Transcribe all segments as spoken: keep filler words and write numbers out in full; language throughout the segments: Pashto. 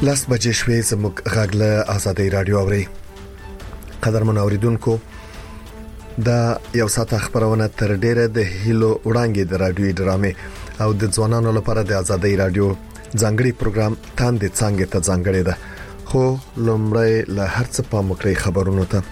لاس بجې شوې زموږ غاګله آزادۍ رادیو اوري. قدرمن اوریدونکو، دا یو ساعت خبرونه تر ډیره د هیلو وړاندې د رادیو ډرامې او د ځوانانو لپاره د آزادۍ رادیو ځانګړي پروګرام تاند څنګه ته ځانګړي ده. خو لومړی له هر څه په مکرې خبرونو ته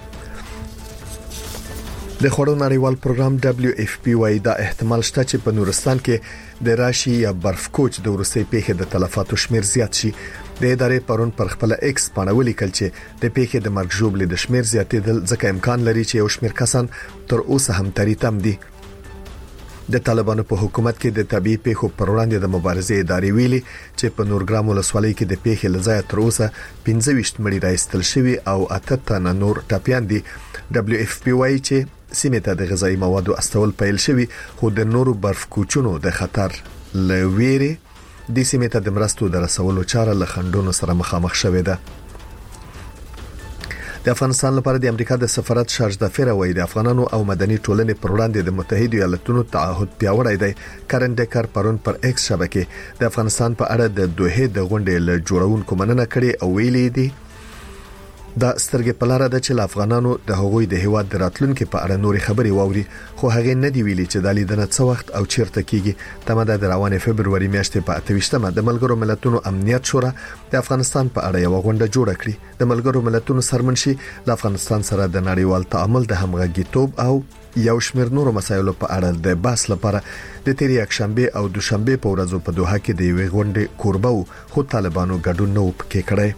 د خورو نړیوال پروګرام دبليو اف پی وايي دا احتمال شته چې په نورستان کې د راشي یا برف کوچ د ورسې پیښې د تلفاتو شمیر زیات شي. د ادارې پرون پر خپل ایکس باندې ولیکل چې د پیښې د مرګ ژوبلې د شمیر زیاتېدل ځکه امکان لري چې یو شمیر کسان تر اوسه هم تری تم دي. د طالبانو په حکومت کې د طبيعي پیښو پر وړاندې د مبارزې ادارې ویلي چې په نورګرام ولسوالۍ کې د پیښې لځای تر اوسه پنځه ویشت مړي راځتل شوی او اته تنه نور ټاپیان دي. دبليو اف پی وايي چې سیمه ته د غذایی موادو استول پیل شوی، خو د نورو برف کوچونو د خطر لويري د سیمه ته د مرستو د رسولو چاره له خندونو سره مخامخ شوې ده. د افغانستان لپاره د امریکا د سفارت شارج د فیروي د افغانانو او مدني ټولنې پر وړاندې د متحده ایالاتونو تعهد پیاوړی دی. کارن ډیکر پرون پر ایکس شبکې د افغانستان په اړه د دوه د غونډې له جوړونکو مننه کړې او ویلي دي دا سترګې پلاره ده چې افغانانو د هغوی د هیواد د راتلونکو په اړه نوري خبري واوري، خو هغه نه دی ویلي چې د لیدنه څو وخت او چیرته کیږي. تمه د روانه فبرवरी میاشتې په اته ویشتمه د ملګرو ملتونو امنیت شورا د افغانستان په اړه یو غونډه جوړه کړې. د ملګرو ملتونو سرمنشي د افغانستان سره د نړیوال تعامل د همغږیتوب او یو شمېر نورو مسایلو په اړه د بحث لپاره د تیری یکشنبه او دوشنبه په ورځو په دوحه کې د یوې غونډې کوربه وو، خو طالبانو ګډون نه وکړي کړی.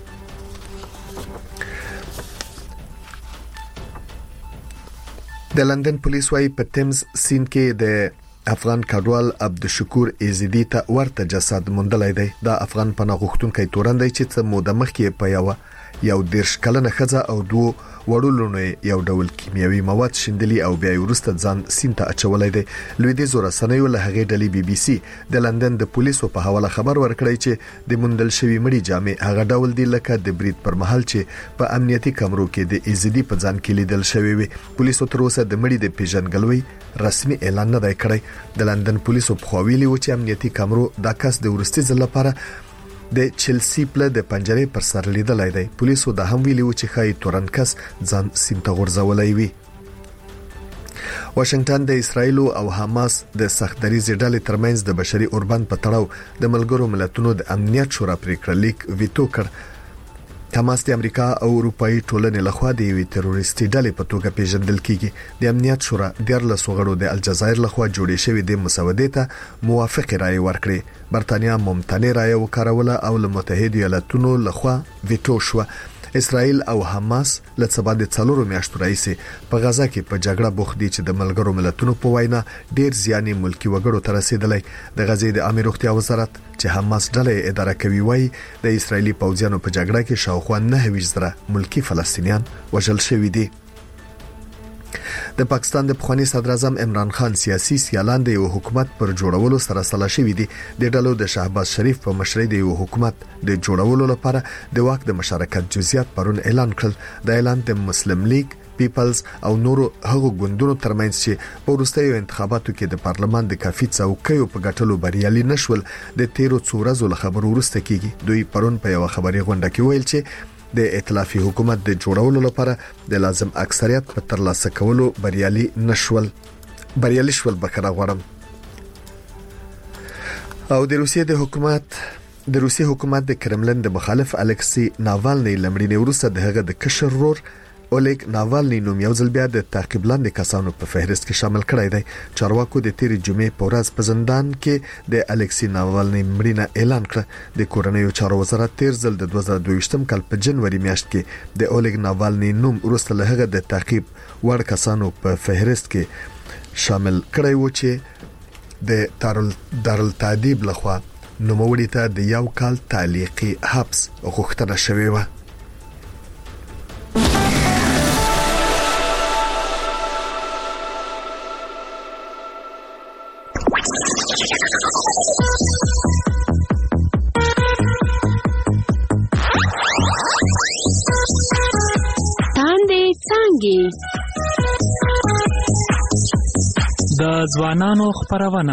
د لندن پولیس وايي په تیمز سیند کې د افغان کډوال عبدالشکور ایزدی ته ورته جسد موندلای دی. دا افغان پناه غوښتونکي تورندای چې څه موده مخکې په یو یو دیرش کلنه خزه او دوه وړولونه یو ډول کیمیاوي مواد شیندلي او بیا ورسته ځان سینته اچولای دی. لویدیځ ورسنیو له هغه ډلې بي بي سي د لندن د پولیسو په حواله خبر ورکړی چې د موندل شوی مړي جامې هغه ډول دی لکه د برید پر مهال چې په امنیتي کمرو کې د ایزدی په ځان کې لیدل شوی وي. پولیسو تر اوسه د مړي د پیژنګلوي رسمي اعلان نه دی کړی. د لندن پولیسو په خویلي و چې امنیتي کمرو دا کس د ورستي ځل لپاره د چلسی پله د پنجرې پر سر لیدلای دی. پولیسو دا هم ویلي و چې خای تورنکس ځان سیمته غورځولای وي. واشنگټن د اسرایل او حماس د سختدریزې ډلې ترمنځ د بشري اوربند په تړاو د ملګرو ملتونو د امنیت شورا پریکړه لیک ویتو کړ. حماس د امریکا او اروپאי ټولنې لخوا د یوې تروریستي ډلې په توګه پیژندل کیږي. د امنیت شورا دیارلس وګړو د الجزایر لخوا جوړې شوې د مسودې ته موافق رائے ورکړي. برتانیا ممتنع رائے وکړه او له متحده ایالاتونو لخوا ویټو شو. اسرائیل او حماس له څه د څلورو میاشتو راځي په غزا کې په جګړه بوخت دي چې د ملګرو ملتونو په وینا ډیر زیانې ملکی وګړو ته رسیدلې. د غزې د امیر روغتیا وزارت چې حماس ډلې اداره کوي وایي د اسرایلی پوځیانو په جګړه کې شاوخوا نه ویشتره ملکی فلسطینیان وژل شوي دي. د پاکستان د پخوانی صدر اعظم عمران خان سیاسي سیالان د یو حکومت پر جوړولو سره سلا شوي دي. د ډلو د شهباز شریف په مشرۍ د یو حکومت د جوړولو لپاره د واک د مشارکت جزئیات پرون اعلان کړل. د اعلان د مسلم لیگ، پیپلز او نورو هغو ګوندونو ترمنځ چې په وروستیو انتخاباتو کې د پارلمان د کافي څوکیو په ګټلو بریالي نشول د تیرو څو ورځو له خبرو وروسته کیږي. دوی پرون په یو خبري غونډه کې ویل چې د ائتلافي حکومت د جوړولو لپاره د لازم اکثریت په ترلاسه کولو بریالي نشول بریالي شول بخره غوړم. او د روسیې د حکومت د روسیې حکومت د کرملن د مخالف الکسی ناوالنی لمړینې وروسته د هغه د کشر رور اولیګ ناوالنی نوم یو ځل بیا د تعقیب لاندې کسانو په فهرست کې شامل کړی دی. چارواکو د تیری جمعې په ورځ په زندان کې د الکسی ناوالنی مړینه اعلان کړ. د کورنیو چارو وزارت تیر ځل د دوه زره دوه ویشتم کال په جنوري میاشت کې د اولیګ ناوالنی نوم وروسته له هغه د تعقیب وړ کسانو په فهرست کې شامل کړی و چې د دارالتعذیب لخوا نوموړي ته د یو کال تعلیقي حبس غوښتنه شوې و. د ځوانانو خبرونه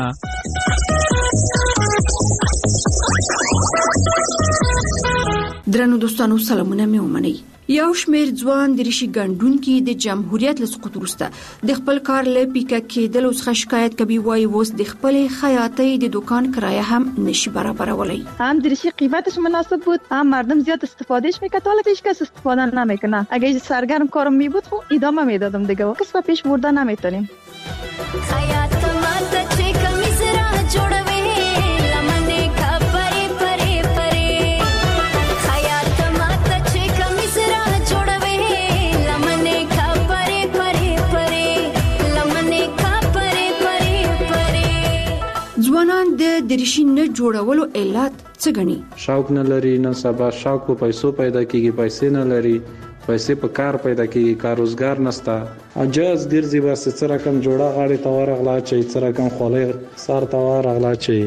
درنو دوستانو سلامونه مې ومنئ. یو شمېر ځوان د ریشي ګڼډونکي د جمهوریت له سقوط وروسته د خپل کار له پیکه کېدلو څخه شکایت کوي. وایي اوس د خپلې خیاطۍ د دکان کرایه هم نشي برابرولی. هم د ریشی قیمتش مناسب بود، هم مردم زیاد استفادهش میکرد. حالا هیچ کس استفاده نمیکنه. اگه سرگرم کارم می بود خب ادامه میدادم دیگه. کس با پیش بردن نمیتونیم. خیاط ماته چې کمیس را جوړوي لمنې کا پرې پرې پرې خیاط ماته چې کمیس را جوړوي لمنې کا پرې پرې پرې لمنې کا پرې پرې پرې. ځوانان د دریشي نه جوړولو علت څه ګڼي؟ شوق نه لري. نن سبا شوق په پیسو پیدا کیږي، پیسې نه لري، پیسې په کار پیدا کیږي، کار روزګار نشته. اجازه ګرځي بس څه رقم جوړه غاړي تور غلا چي، څه رقم خولې سار تور غلا چي.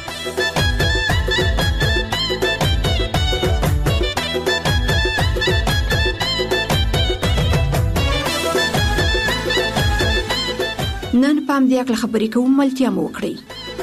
نن پام دې اکل خبرې کوم ملتیا مو وکړي.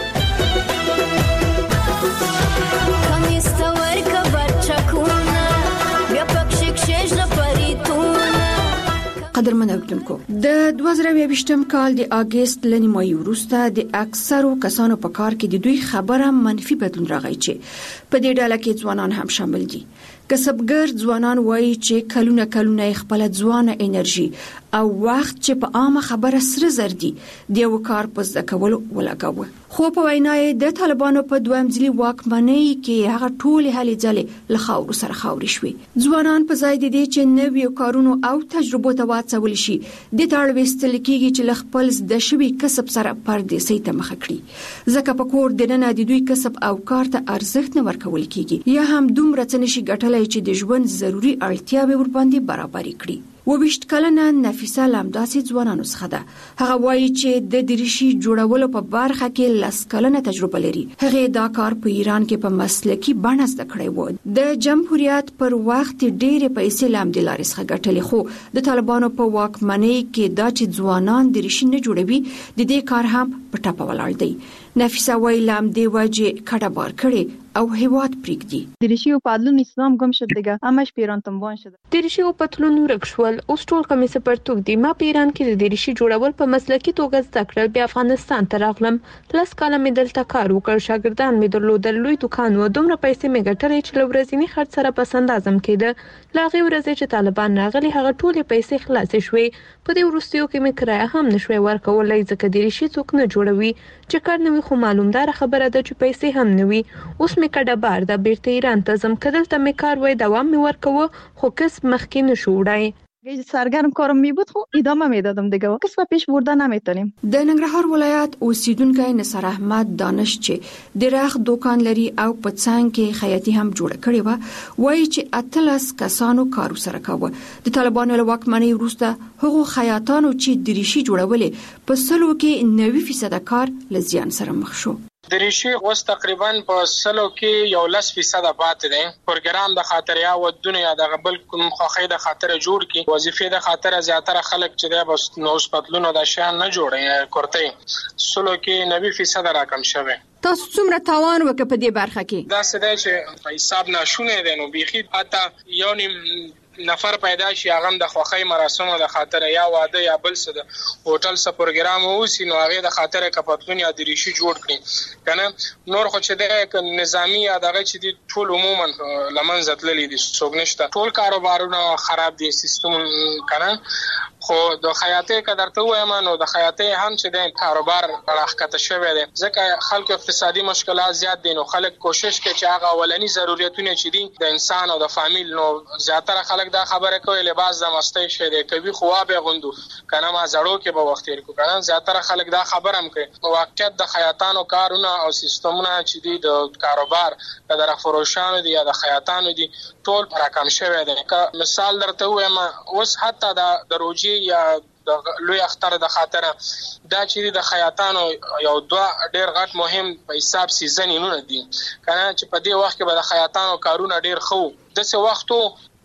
قدرمن اوریدونکو، د دوه زره یوویشتم کال د اگست ل نیمایي وروسته د اکثرو کسانو په کار کې د دوی خبره منفي بدلون راغی چې په دې ډله کې ځوانان هم شامل دي. کسبګر ځوانان وایي چې کلونه کلونه خپل ځوانه انرژي او وخت چې په عامه خبره سره زر دي د یو کار په ځکه کولو ولګاوه. خو په وینای د طالبانو په دویم ځلي واکمنۍ کې هغه ټول هلې ځلې له خاورو سره خاوري شوي. ځوانان په ځای د دې چې نویو کارونو او تجربو ته واڅول شي د تاړ وستل کېږي چې ل خپل د شوي کسب سره پردیسۍ ته مخ کړي. ځکه په کور دننه د دوی کسب او کار ته ارزښت نه ورکول کېږي، یا هم دومره څه نشي ګټلای چې د ژوند ضروري اړتیاوې ورباندې برابرې کړي. وبشت کلنه نفیسه لمداسي ځوانانو څخه ده. هغه وایي چې د دریشي جوړولو په برخه کې لس کلنه تجربه لري. هغه دا کار په ایران کې په مسلکي بڼه زده کړی و. د جمهوریت پر وخت ډېرې پیسې لامدې لارې څخه ګټلې، خو د طالبانو په واکمنۍ کې دا چې ځوانان دریشي نه جوړوي د دې کار هم په ټاپه ولاړ دی. نفیسه وایي لامدې وجه کډه بار کړي او هیواد پریږدي. دریشی او پتلون اسلام گم شد دیگه، همش پیران تنبان شده. دریشی او پتلون ورک شول، اوس ټول کمیس پرتوک دي. ما په ایران کې د دریشي جوړول په مسلکي توګه زده کړل، بیا افغانستان ته راغلم. لس کاله مې دلته کار وکړ، شاګردان مې درلودل، لوی دکان و، دومره پیسې مې ګټلې چې له ورځني خرڅ سره پس اندازم کېده. له هغې ورځې چې طالبان راغلي هغه ټولې پیسې خلاصې شوې. په دې وروستیو کې مې کرایه هم نشوی ورکولی ځکه دریشي څوک نه جوړوي. چې کار نه وي خو معلومداره خبره ده چې پیسې هم نه وي. اوس مې کډه بار ده، بیرته ایران ته ځم. که دلته مې کار وای دوام مې ورکوه، خو کسب مخکې نشو وړی. اگه سرگرم کارم می بود خب ادامه میدادم دیگه. کس با پیش بردن نمیتونیم. د ننګرهار ولایت اوسیدونکو نصر احمد دانش چې د راخ دکان لري او په څنګ کې خیاطي هم جوړ کړی و، وایي چې اتلس کسانو کار سره کاوه. د طالبانو له واکمنۍ وروسته هغو خیاطانو چې دریشي جوړولې په سلو کې نوي فیصد کار له زیان سره مخ شو. دریشي اوس تقریبا په سلو کې یو لس فیصد پاتې دی. پروګرام د خاطر یا و دنیا د غبل کوم خوخې د خاطر جوړ کی وظیفې د خاطر زیاتره خلک چې د بس نوښ پتلونو د شان نه جوړي کوړته سلو کې نوي فیصد راکم شوه. تاسو څومره تاوان وکړ په دې برخه کې؟ دا څه دی چې په حساب ناشونه دي، نو بيخي حتی یو نیم نفر پیدا شي هغه د خوخی مراسمو د خاطر یا واده یا بل څه د هوټل څخه پروګرام ووسی، نو هغه د خاطر کپتلون یا دریشي جوړ کړي کنه. نور خو چې د نظامی یا دغه چې د ټول عموما لمنځه تللی دي، څوک نشته، ټول کاروبارونه خراب دي، سیستم کنه. خو د خیاطۍ قدر ته وایم، نو د خیاطۍ هم چې د کاروبار راخکته شوی دی ځکه خلکو اقتصادي مشکلات زیات دي. نو خلک کوشش کوي چې هغه اولنی ضرورتونه چې دي د انسان او د فامیل، نو زیاتره خلک دا خبره کوي لباس د مستی شه دی کوي خو به غوندو کنه ما زړو کې به وخت تیر کو کنه. زیاتره خلک دا خبره هم کوي. واقعیت د خیاطانو کارونه او سیستمونه چې دي د کاروبار د در فروشانو دي یا د خیاطانو دي ټول راکم شوی دی. مثال درته وایم، اوس حتی د روجي یا د لوی اختر د خاطر دا چې د خیاطانو یو دوه ډیر غټ مهم په حساب سیزن نه دي کنه، چې په دې وخت کې به د خیاطانو کارونه ډیر خو د څه وختو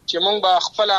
چې مونږ به خپل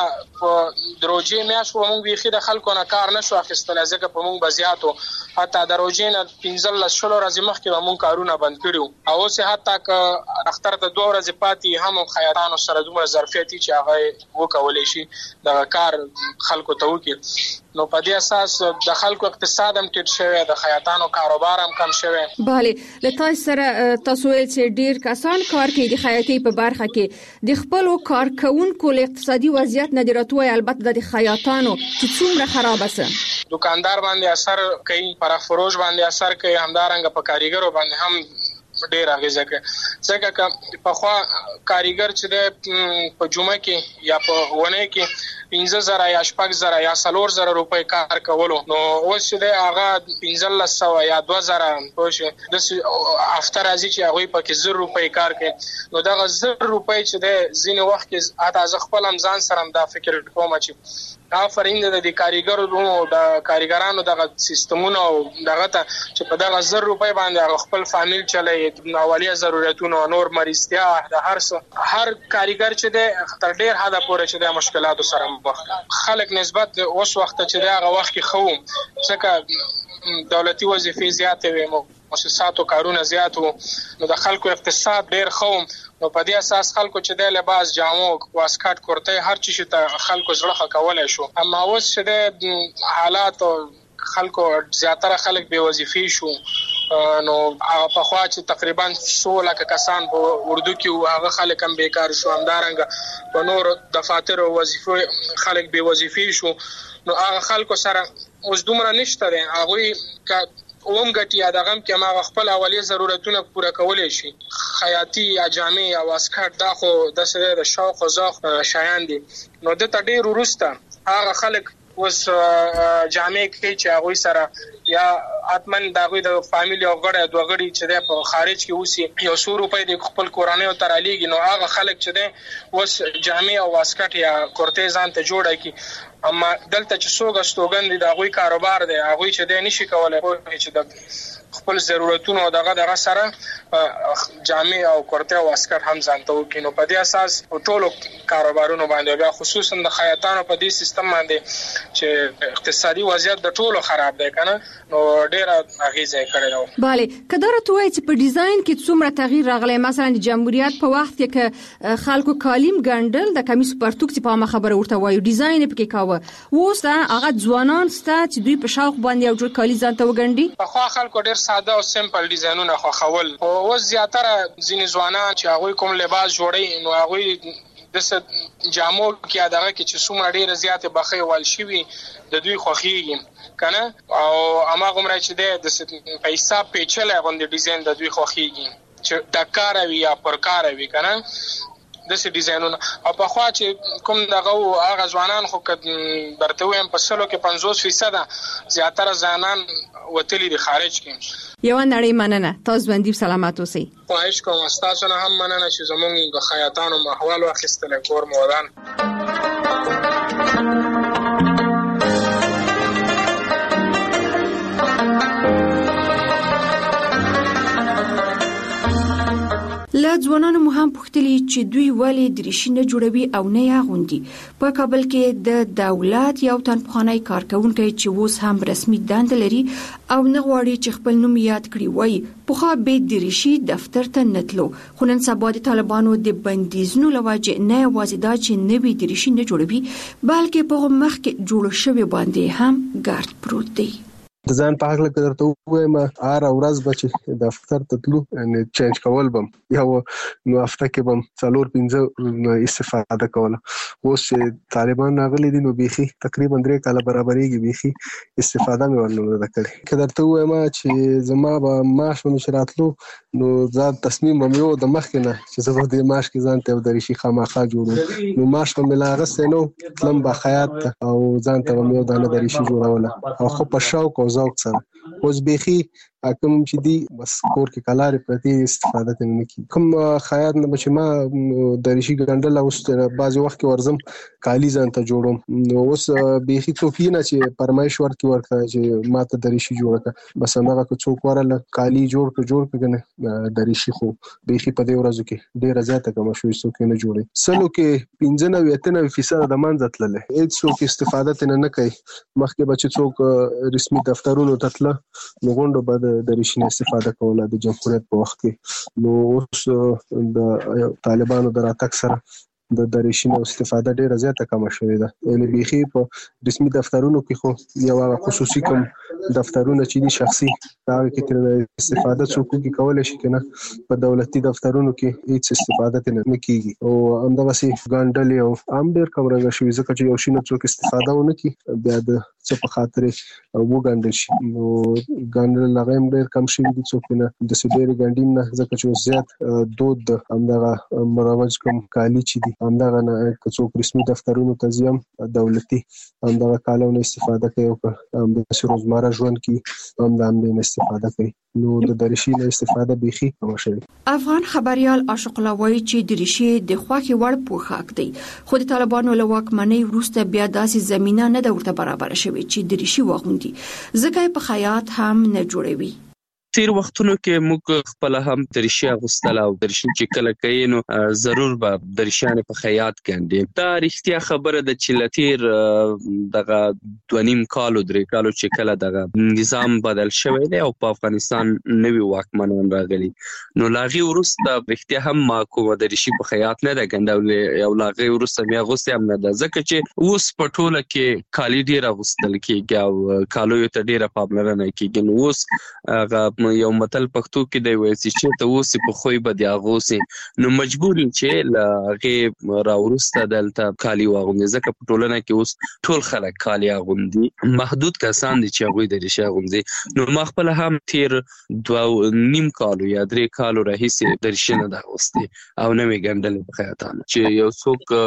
په دروژې میاشو مونږ بيخي د خلکو نه کار نشو اخیستل ځکه په مونږ بزیاتو حتی دروژې نه پنځه شلو ورځې مخکې مونږ کارونه بند کړو او اوس حتی ک اختر ته دوه ورځې پاتې هم خیاطانو سره دومره ظرفیت چې هغه وکولای شي د کار خلکو ته وکړي نو په دې اساس د خلکو اقتصاد هم ټیټ شوی د خیاطانو کاروبار هم کم شوی. bale لته سره تاسو ویل چې ډیر کسان کار کوي د خیاطۍ په برخه کې د خپل کارکونکو له اقتصادي وضعیت نه دراتوي البته د خیاطانو چې څومره خراب است دکاندار باندې اثر کوي پر فروش باندې اثر کوي همدارنګه په کاریګرو باندې هم ډیر اغیزه کوي ځکه چې په خوا کاریګر چې د په جمعه کې یا په ونه کې پنځه زره یا شپږ زره یا څلور زره روپۍ کار کولو نو اوس چې د هغه پنځه سو یا دوه زره پوه د افter ازي چې هغه په کې زر روپۍ کار کوي نو دا زر روپۍ چې د زینې وخت کې اته ځ خپل امزان سره دا فکر کوم چې آفرین د دې کاریګرو د کاریګرانو د سیستمونو دغه ته چې په دغه زر روپۍ باندې خپل فامیل چلای اولیه ضرورتونو نور مریضتیا د هر هر کاریګر چې د تر ډیر حد پورې چې د مشکلاتو سره مخ خلک نسبت اوس وخت چې دغه وخت کې خو ځکه دولتي وظیفې زیاتې وي مؤسساتو کارونه زیات وو نو د خلکو اقتصاد ډیر خو نو په دې اساس خلکو چې د لباس جامو واسکټ کورته هر چی چې خلکو زړه کولای شو اما اوس چې د حالات خلکو زیاتره خلک بے وظیفې شو نو هغه په خوا چې تقریبا څو لک کسان په اردو کې هغه خلک هم بیکار شو همدارنګه په نور دفاتر او وظیفو خلک بے وظیفې شو نو هغه خلکو سره اوس دومره نشته دی هغه اوم غټي ادغم کې ما خپل اولیه ضرورتونه پوره کولای شي خیاطي یا جامع یا واسکټ دا خو د سره د شوق او ذوق شایان دي نو د تډیر ورسته هغه خلک اوس جامع کې چې هغه سره یا اتمن دا غوي د فامیلی او غړي دوه غړي چې د په خارج کې اوسي یو سو روپۍ د خپل کورانه او ترالیږي نو هغه خلک چې د اوس جامع او واسکټ یا کورتیزان ته جوړه کی اما دلته چې څوګه ستوګند د غوي کاروبار دی هغه چې د نشي کولای چې د خپل ضرورتونو دغه دغه سره جامع او کورته او اسکر هم ځانته وکینو په دې اساس ټولو کاروبارونو باندې بیا خصوصا د خیاطانو په دې سیستم باندې چې اقتصادي وضعیت د ټولو خراب دی کنه نو ډیر اغیزه کړی نو bale کدار توای چې په ډیزاین کې څومره تغییر راغلی مثلا د جمهوریت په وخت کې ک خلکو کالیم ګندل د کمیس پرتوک چې په ما خبره ورته وایو ډیزاین په کې کاوه وسه هغه ځوانان ست چې دوی په شوق باندې یو جوړ کالی ځانته وګڼي په خو خلکو ډیر ساده او سمپل ډیزاینونه خو خول او اوس زیاتره ځینې ځوانان چې هغه کوم لباس جوړي نو هغه د جامو کې دغه کې چې څومره ډیره زیاته بخې وال شي د دوی خوخيږي کنه او اما کومره چې د پیسې پیچلې غوندې ډیزاین د دوی خوخيږي چې د کار وی یا پر کار وی کنه د سې ډیزاینونه او په خوا چې کوم دغه هغه ځوانان خو درته وایم په سلو کې پنځوس فیصد زیاتره ځانان وتلی د خارج کې یو نړۍ مننه تاسو باندې سلامات اوسئ خواهش کوم تاسو نه هم مننه چې زموږ د خیاطانو محوال واخیستل کور مودان لا ځوانانو مو هم پوښتلي چې دوی ولې دریشي نه جوړوي او نه یې غوندي په کابل کې د دولت یو تن پخوانی کارکونکي چې اوس هم رسمي دند لري او نه غواړي چې خپل نوم یاد کړي وای په خو به دریشي دفتر ته نتلو خو نن سبا د طالبانو د بندیزونو لوجه نه وازیدا چې نوې دریشي نه جوړوي بلکې په مخ کې جوړ شوی باندې هم ګارد پروت دی د ځان په حق درته وایم هر ورځ به د دفتر ته تلو ان چینج کول بم یو نو هفته کې بم څلور پنځه استفاده کوله اوس طالبان راغلي دي نو بيخي تقریبا درې کاله برابرېږي بيخي استفاده مې ورنه وکړي که درته وایم چې زما به معاش ونشراتلو نو ځان تصمیم مې یو د مخ نه چې زه د معاش کې ځان ته د ریشي خامخا جوړو نو معاش په ملاغه نو تلم به خیاط او ځان ته مې یو د ریشي جوړوله او خو په شوق او ذوق سره اوس بيخي کوم چې دی بس کور کې کلارې پرتی استفاده نه کی کوم خیاط نه بچ ما د ریشي ګندل اوس بعض وخت کې ورزم کالی ځان ته جوړم نو اوس به څوک نه چې پرمایش ورکی ورکړه چې ماته د ریشي جوړه بس هغه کو څوک ورله کالی جوړ ک جوړ کنه د ریشي خو به په دې ورځو کې ډیره زیاته کوم شوې څوک نه جوړي سلو کې پنځه نوي اتنه فیصد د منځتلله هیڅ څوک استفاده تنه نه کوي مخکې بچ څوک رسمي دفترونو تتله نو غونډه بعد د ریشي استفاده کوله د جمهوریت په وخت کې نو اوس د طالبانو دراتک سره د دریشینو استفاده ډیره زیاته کم شوې ده یعنی بيخي په رسمي دفترونو کې خو یو خصوصي کوم دفترونه چې دي شخصي دا کې تر استفاده څوک کې کولای شي کنه په دولتي دفترونو کې هیڅ استفاده نه کیږي او همدا وسی ګاندل یو عام ډیر کم رنګ شوی ځکه چې یو شینه څوک استفاده ونه کی بیا د څه په خاطر وو ګاندل شي نو ګاندل لغیم ډیر کم شوی دي څوک نه د سډیر ګاندیم نه ځکه چې زیات دود همدا مروج کوم کالی چې دي همدغه نه څوک رسمي دفترونو ته ځم دولتي همدغه کالونه استفاده کوي او هم د روزمره ژوند کې هم د هم استفاده کوي نو د دریشي له استفاده بيخي کم شوی. افغان خبريال عاشق الله وایي چې دریشي د خواخي وړ پوښاک دی خو د طالبانو له واکمنۍ وروسته بیا داسې زمينه نه د ورته برابر شوی چې دریشي واغوندي ځکه په خیاط هم نه جوړوي. تیر وختونو کې موږ خپل هم دریشي اغوستل او دریشي چې کله کوي نو ضرور به دریشان په خیاط کېندي دا رښتیا خبره د چلتیر دغه دونیم کالو درې کالو چې کله دغه نظام بدل شوی دی او په افغانستان نوی واکمنان راغلي نو لاغي ورسته رښتیا هم ما کومه دریشي په خیاط نه ده ګندولې او لاغي ورسته بیا غوستې هم نه ده ځکه چې اوس په ټوله کې کالی ډیر اغوستل کېږي او کالو ته ډیره پاملرنه کېږي نو اوس هغه یو متل پښتو کې دی وایي چې ته اوس په خوې بد یاغوسي نو مجبور چې لاغه راورسته دلته کالی واغوندي ځکه په ټولنه کې اوس ټول خلک کالی واغوندي محدود کسان دي چې هغه د ریشي واغوندي نو ما خپل هم تیر دوه نیم کالو یا درې کالو راهیسې د ریشي نه د واستي او نوې ګندل په خیاطانه چې یو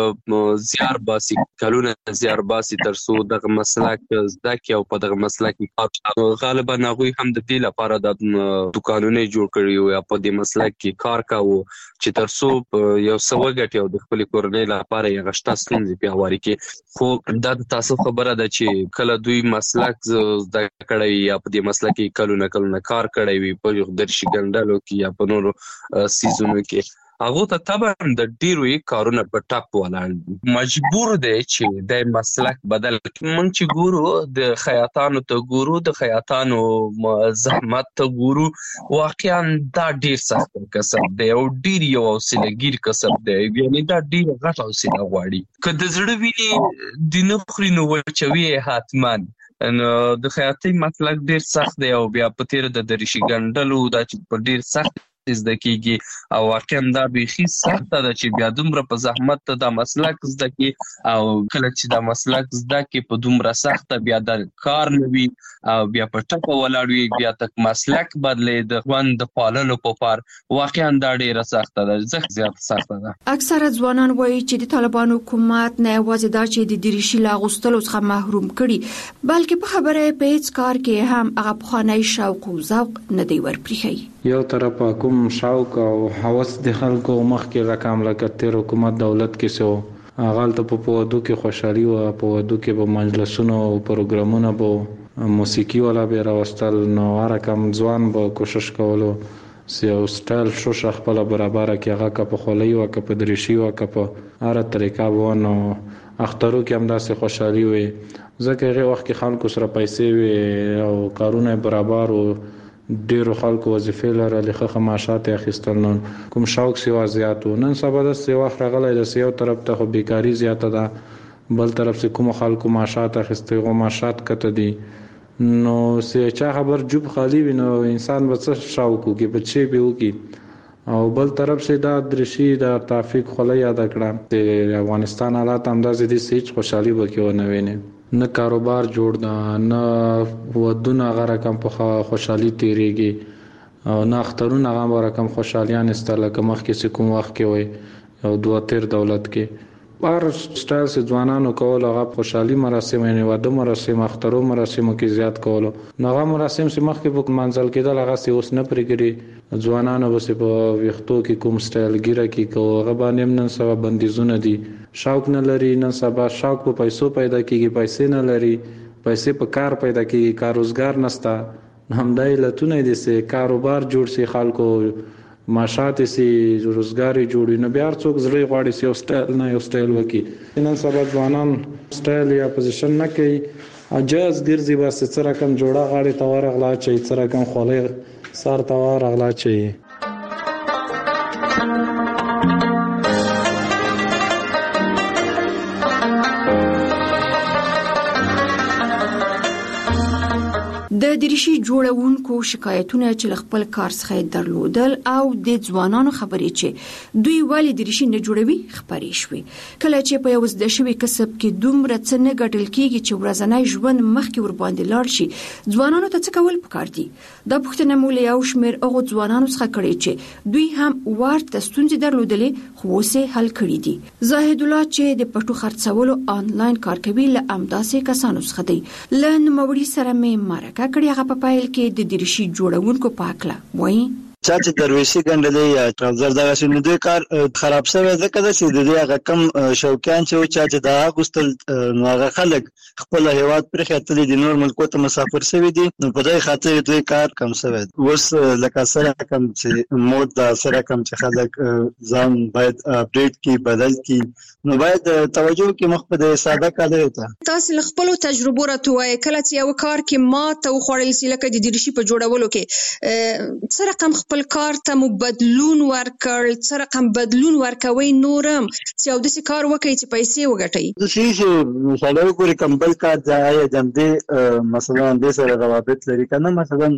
څوک زیار باسي کلونه زیار باسي تر څو دغه مسلک زده کې او په دغه مسلک کې غالبا هغه هم د دې لپاره د دکانونه جوړ کړی او په دې مسلک کې کار کاوه چې تر څو یو څو غټي او د خپل کورنۍ لپاره یې غشتا ستونزې پیاوړي کې خو دا تاسو خبره ده چې کله دوی مسلک د کړی یا په دې مسلک کې کلو نه کلو نه کار کړی وي په درشي ګندلو کې یا په نورو سیزونو کې هغه ته طبعا د ډیرو کارونه په ټاپ ولاړ مجبور دی چې د مسلک بدل مونږ چې ګورو د خیاطانو ته ګورو د خیاطانو زحمت ته ګورو واقعا دا ډیر سخت کسب دی او ډیر یو حوصله‌ګیر کسب دی یعنی دا ډیر غټ حوصله غواړي که د زړه ویني د نخري نو وچوي حتمان نو د خیاطي مسلک ډیر سخت دی او بیا په تیر د دریشي ګندلو دا چې په ډیر سخت زده کیږي او واقعا دا بيخي سخت ده چې بیا دومره په زحمت ته د مسلک زده کی او کله چې د مسلک زده کی په دومره سخت بیا د کار نوي او بیا په ټکو ولاړوي بیا تک مسلک بدلې د ژوند د پاللو په پار واقعا دا ډیره سخت ده زخ زیات سخت ده. اکثره ځوانان وایي چې د طالبانو حکومت نه یوازې دا چې د دریشي لاغوستلو څخه محروم کړي بلکې په خبره په هیڅ کار کې هم هغه بخانه شوق او ذوق نه دی ورپریخي. یو طرف کوم شوق او حوس د خلکو مخ کې رقم لکه تیر حکومت دولت کې سو غلط په پودو کې خوشحالي او په ودو کې په مجلسونو او پروګرامونو په موسیقي ولا به راوستل نو رقم ځوان به کوشش کولو سی او سټایل شو شخپل برابر کې هغه کا په خولي او کا په دریشي او کا په هر طریقه وونه اخترو کې هم داسې خوشحالي وي ځکه هغه وخت کې خلکو سره پیسې وي او کارونه برابر او ډیرو خلکو وظیفې لرلې خو معاشات اخیستل نن کوم شوق سیوا زیاتو نن سبا د سیوا راغلی د سیو طرف ته خو بیکاری زیاته ده بل طرف سے کوم خلکو معاشات اخیستي غو معاشات کته دي نو سې چا خبر جوب خالی وي نو انسان به څه شوق کوي بچي به وکي او بل طرف سے دا درشي دا تافیق خلای یاد کړه د افغانستان حالات اندازې دي سېچ خوشحالي وکيو نه ویني نه کاروبار جوړ ده نه ودونه غره کم په خوشحالي تیریږي او نه اخترونه غره کم خوشحالیان استله کوم وخت کې کوم وخت کې وي او دوه تیر دولت کې بار سټایل سي ځوانانو کول هغه خوشحالي مراسم یعنی واده مراسم اخترو مراسمو کې زیات کولو نغه مراسم سي مخکې په منځل کېدل هغه سي اوس نه پرېږي ځوانانو بس په وختو کې کوم سټایل ګیره کې کوو هغه باندې نن سبا بندیزونه دي شوق نه لري نن سبا شوق په پیسو پیدا کیږي پیسې نه لري پیسې په کار پیدا کیږي کار روزګار نشته همدای لتونه دي سي کاروبار جوړ سي خلکو معاشات سي روزګاری جوړي نه بیا څوک زړه غواړي سي او سټایل نه یو سټایل وکي نن سبا ځوانان سټایل یا پوزیشن نه کوي اجازه ګرځي بس سره کم جوړه غاړي تور غلا چي سره کم خولې سار تور غلا چي د دریشي جوړونکو شکایتونه چې خپل کار څخه درلودل او د ځوانانو خبرې چې دوی ولی دریشي نه جوړوي خبرې شوې کله چې په یو ځد شوی کسب کې دومره څه نه ګټل کیږي چې ورځنی ژوند مخکې ور باندې لاړ شي ځوانانو ته څه کول پکار دي دا پوښتنه مو له یو شمېر هغه ځوانانو څخه کړې چې دوی هم ورته ستونزې درلودلې خو اوسې حل کړې دي زاهد الله چې د پټو خرڅولو آنلاین کار کوي له امداسې کسانو څخه دی له نوموړي سره مې مرکه کړي هغه په پایل کې د دریشي جوړونکو پاکله وایي چا چې درویشي ګنډلې یا ټراوزر دغه شنو دوی کار خراب شوی ځکه چې د دې هغه کم شوقیان چې چا چې دا غوستل نو هغه خلک خپل هیواد پر خاطر د نور ملکو ته مسافر شوی دي نو په دې خاطر دوی کار کم شوی اوس لکه سره کم چې مود دا سره کم چې خلک ځان باید اپډیټ کی بدل کی نو باید توجه کې مخ په ساده کار ته تاسو خپل تجربه راټوي کله چې یو کار کې ما ته خوړل سي لکه د دریشي په جوړولو کې سره کم خپل کار ته مو بدلون ورکړ څه رقم بدلون ورکوي نورم چې او د څه کار وکړي چې پیسې وګټي د شي چې مثلا وګوري کمبل کار ځای جمدې مثلا د سره روابط لري کنه مثلا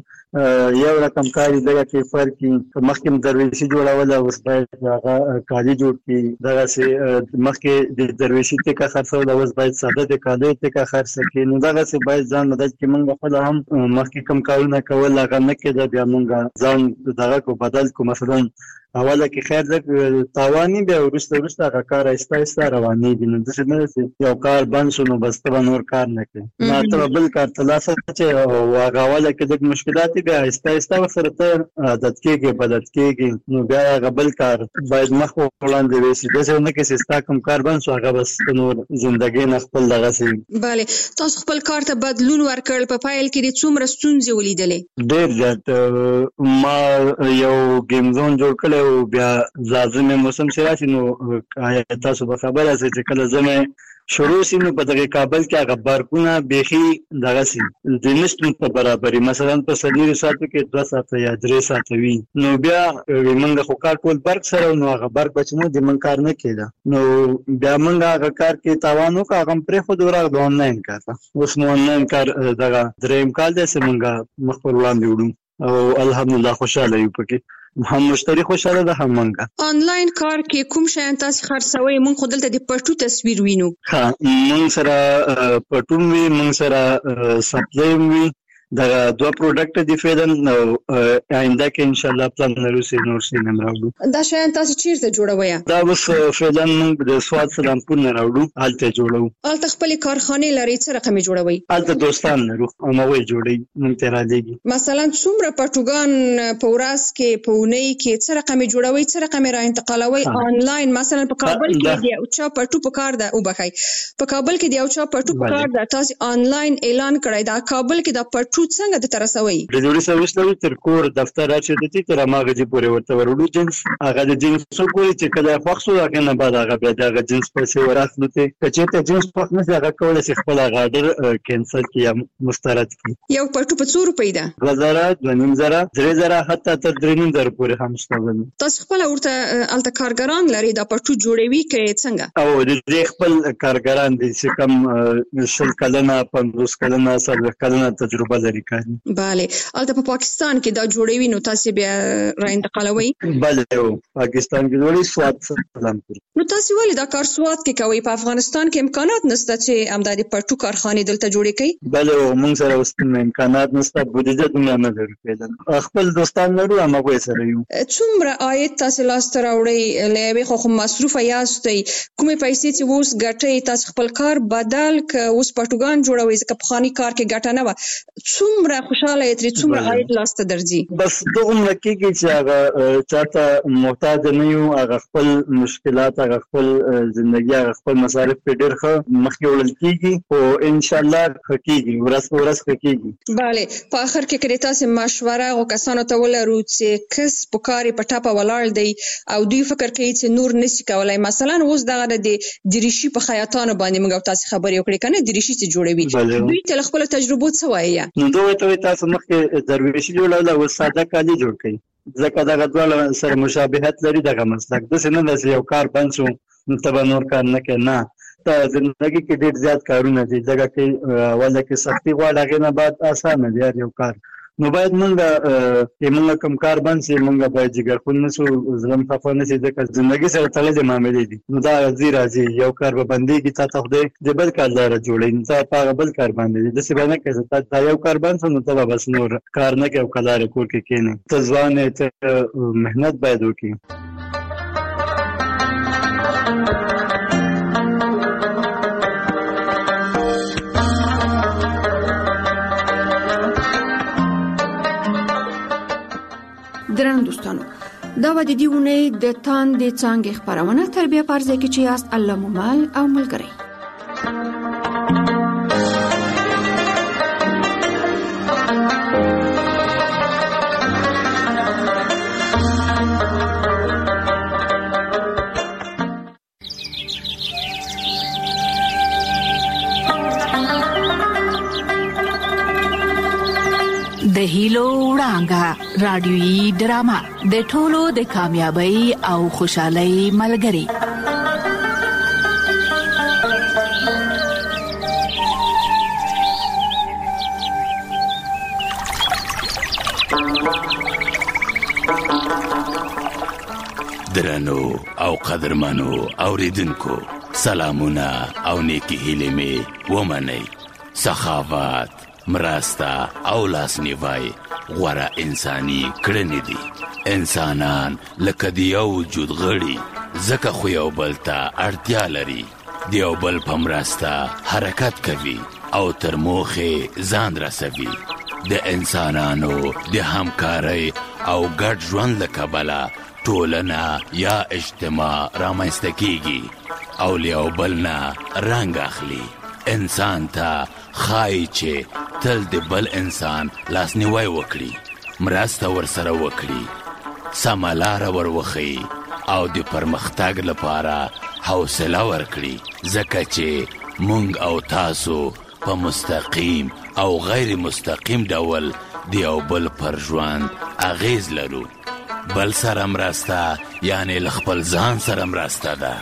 یو رقم کاری دغه کې فرق مخکې درویشي جوړول او اوس باید هغه کالي جوړ کی دغه سي مخکې د درویشي ته کا خرڅول او اوس باید ساده د کالي ته کا خرڅ کی نو دغه سي باید ځان مدد کې موږ خپل هم مخکې کم کارونه کول هغه نه کېده بیا موږ ځان دغه کو بدل کو مثلا اوله کې خیر د تاوانی به ورسته ورسته هغه کار ایسته ایسته رواني دي نو د څه نه یو کار بند شو نو بس ته نور کار نه کوي نو ته بل کار تلاسه چې هغه اوله کې د مشکلات به ایسته ایسته سره ته عادت کېږي بدل کېږي نو بیا هغه بل کار باید مخ وړاندې وشي د څه نه کې سیستا کوم کار بند شو هغه بس نور ژوندۍ نه خپل دغه سي bale تاسو خپل کار ته بدلون ورکړل په فایل کې د څومره ستونزې ولیدلې ډېر زیات ما یو گیم زون جوړ کړ او بیا لازمه موسم شراشي نو تاسو به خبره سي چې کله زمه شروع سینو په دغه کابل کې هغه بارکونه بيخي دغه سي د نشټن په برابرۍ مثلا په سلیری ساتو کې دوه ساعته یا درې ساعته وي نو بیا موږ خو کار کول برق سره نو هغه برق بچمو د من کار نه کېده نو بیا موږ هغه کار کې تاوانو کا هغه پرې خو دورا د آنلاین کار اوس نو آنلاین کار دغه دریم کال د سیمنګ مخ پر وړاندې وړو او الحمدلله خوشاله یو پکې هم مشتری خوشاله ده هم منګه آنلاین کار کې کوم شیان تاسو خرڅوي مونږ خو دلته د پټو تصویر وینو ها مونږ سره پټو وی مونږ سره سپلای وی دا دوه پروډکټ دي فعلن آینده کې ان شاء الله پلان لرو سي نور سي نم راوړو دا شیان تاسو چیرته جوړوي دا اوس فعلن موږ د سواد سلام پور نه راوړو حالته جوړو الته خپل کارخانه لري څه رقم جوړوي الته دوستان لرو او نو جوړي مونږ ته را لګي مثلا څومره پټوګان په ورځ کې په ونی کې څه رقم جوړوي څه رقم را انتقالوي آنلاین مثلا په کابل کې دی او چا پټو په کار ده او بخای په کابل کې دی او چا پټو په کار ده تاسو آنلاین اعلان کړی دا کابل کې دا پټو څنګه د ترسوي د جوړي سرویس لري تر کور دفتر راځي د دې تر ماغه دي پورې ورته ورودو جنس هغه د جنس څو پورې چې کله خوښ شو هغه نه بعد هغه بیا د جنس پیسې وراسنو ته چې ته جنس په نه هغه کول شي خپل غاډر کینسل کی مسترد کی یو پټو په څو روپۍ ده دوه زره دوه نیم زره درې زره حتی تر درې نیم زره پورې هم شته تاسو خپل ورته الته کارګران لري دا پټو جوړوي کې څنګه او د دې خپل کارګران دي چې کوم شل کلنه پنځوس کلنه سره کلنه تجربه لري کاری. bale البته په پاکستان کې دا جوړوي نو تاسو بیا را انتقالوي؟ bale پاکستان کې وړي سواد سلام کوي. نو تاسو ولې دا کار سواد کې کوي؟ په افغانستان کې امکانات نشته چې امدادي پټو کارخانه دلته جوړې کړي؟ bale موږ سره اوس امکانات نشته، بودیجه دومره نه لري پیدا. خپل دوستان لرو هم هغه سره یو. څومره عاید تاسو لاس ته راوړي؟ لوي خو مصروف یاستئ، کومې پیسې چې اوس ګټي تاسو خپل کار بدل ک اوس پټوګان جوړوي ځکه په خاني کار کې ګټه نه و. څومره خوشاله یې ترې څومره عاید لاس ته درځي؟ بس دغه لکه چې هغه چاته محتاج نه یو، هغه خپل مشکلات، هغه خپل ژوندۍ، هغه خپل مصارف په ډېر ښه مخکې وړل کیږي او ان شاء الله حقيقي ورځ په ورځ حقيقي. bale په اخر کې کړي تاسو مشوره او کسانو ته ولرو چې کس په کاري په ټاپه ولاړ دی او دوی فکر کوي چې نور نشي کولای. مثلا اوس دغه د دریشي په خیاطانو باندې موږ تاسو خبرې وکړې کنه، دریشي چې جوړوي دوی ته خپل تجربه څه وایي؟ نو دوی ته تاسو مخکې درویشي جوړول او ساده کالي جوړ کړئ ځکه دغه ډول سره مشابهت لري دغه مسلک. د سینه د یو کار بند شو نو تبه نور کار نه کوي، نه ته زندگی کې ډېر زیات کارونه دي ځکه کې ولا کې سختي غواړي هغه نه بعد اسانه دی یو کار. نو باید مونږه چې مونږه کوم کار بند شي مونږه باید جګر خون نشو ظلم خفه نشي ځکه زندگی سره تړلې معاملې دي. نو دا راځي راځي یو کار به بندېږي تا ته خدای د بل کار لاره جوړوي، ته په هغه بل کار باندې داسې به نه کوې ته دا یو کار بند شو نو ته به بس نور کار نه کوې او کلاره کور کې کښېنې. ته ځوان یې، ته محنت باید وکړې. درنو دوستانو، دا و د دې اونۍ د تاندې څانګې خپرونه تر بیا په ځای کې چې یاست الله مو مل او ملګری. د هیلو وړانګه رادیويي ډرامه د ټولو د کامیابی او خوشحالۍ ملګری. درنو او قدرمنو اوریدونکو سلامونه او نیکی هیلې مې ومنئ. سخاوت، مرسته او لاسنیوی غوره انساني کړنې دي. انسانان لکه د یو وجود غړي ځکه خو یو بل ته اړتیا لري، د یو بل په مرسته حرکت کوي او تر موخې ځان رسوي. د انسانانو د همکارۍ او ګډ ژوند له کبله ټولنه یا اجتماع رامنځته کیږي او له یو بل نه رنګ اخلي. انسان ته خای چې تل د بل انسان لاسنیوی وکړي، مرسته ورسره وکړي، سمه لاره وروښيي او د پرمختګ لپاره حوصله ورکړي ځکه چې مونږ او تاسو په مستقیم او غیر مستقیم ډول د یو بل پر ژوند اغیز لرو. بل سره مرسته یعنی له خپل ځان سره مرسته ده.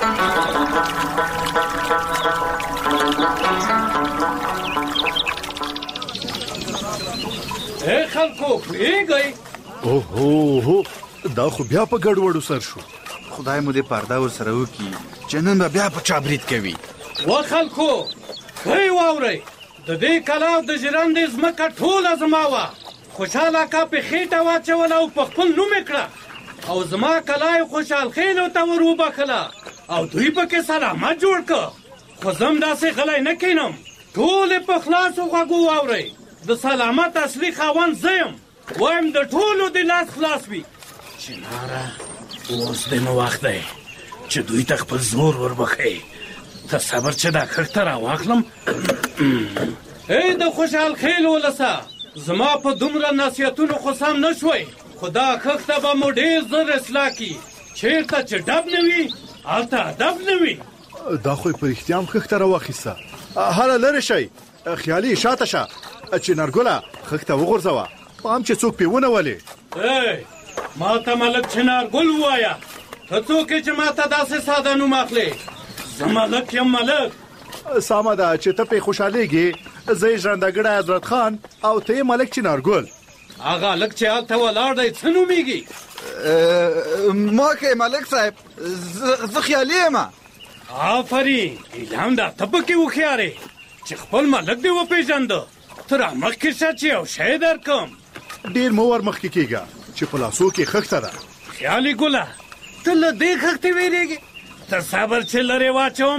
اے خلکو پریږئ. اوهو دا خو بیا په ګډوډو سر شو. خدای مو دې پرده ورسره وکړي چې نن به بیا په چا برید کوي. و خلکو ښه واورئ، د دې کلا او د ژرندې ځمکه ټوله زما وه. خوشحال اکا په خېټه واچوله او په خپل نوم یې کړه او زما کلا یې خوشحال خېلو ته ور وبخله او دوی پکې سلامت جوړ کړه. خو زه هم داسې غلی نه کښېنم، ټول یې په خلاصو غوږو واورئ. د سلامت اصلي خاوند زه یم، وایم د ټولو د لاس خلاص وي. چناره اوس د نو وخت دی چې دوی ته خپل زور وربښئ. ته صبر چې دا کښته راواخلم. ای د خوشحال خېل ولسه، زما په دومره نصیحتونو خو سم نه شوی، خو دا کښته به مو ډېر زر اصلاح کي. چېرته چې ډب نه وي هلته ادب نه وي. دا خو یې په رښتیا هم کښته راواخیسته. هله لرې شئ، خیالي شاته شه چې نرګله خښته وغورځوه، پام چې څوک پې ونولې. ای ما ته ملک چنارګل ووایه، ته څوک یې چې ما ته داسې ساده نوم اخلې؟ زه ملک یم ملک. سمه ده چې ته پې خوشحالېږې زه ژرندګړی حضرت خان او ته ملک چنارګل. هغه لک چې هلته ولاړ دی څه نومیږي؟ ما کې ملک صاحب زه خیالي یم. آفرین الهام دا ته پکې هوښیار یې چې خپل ملک دې وپېژنده. ته رامخکې شه چې یو شی درکړم. ډېر مه ور مخکې کېږه چې په لاسو کې خښته ده. خیالي ګله ته له دې خښتې وېرېږې؟ ته صبر چې لرې واچوم.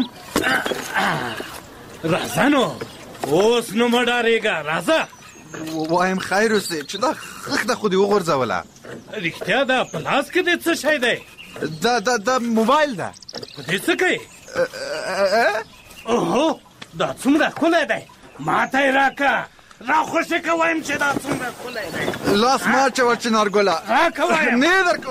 راځه نو اوس نو مه ډارېږه راځه. وایم خیر اوسې چې دا خښته خو دې وغورځوله. رښتیا ده په لاس کې دې څه شی دی؟ دا دا دا موبایل ده. په دې څه کوې؟ اوهو دا څومره ښکلی دی. ما ته یې راکړه. را خوشې که وایم چې دا څومره ښکلی دی. لاس مه اچوه چنارګله. راکړه وایم. نه یې درکوم.